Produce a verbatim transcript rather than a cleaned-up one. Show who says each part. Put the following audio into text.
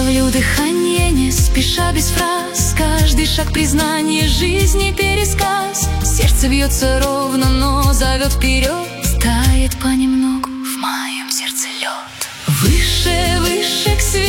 Speaker 1: Ловлю дыхание, не спеша, без фраз. Каждый шаг признание, жизни пересказ. Сердце бьется ровно, но зовет вперед. Тает понемногу в моем сердце лед. Выше, выше к свету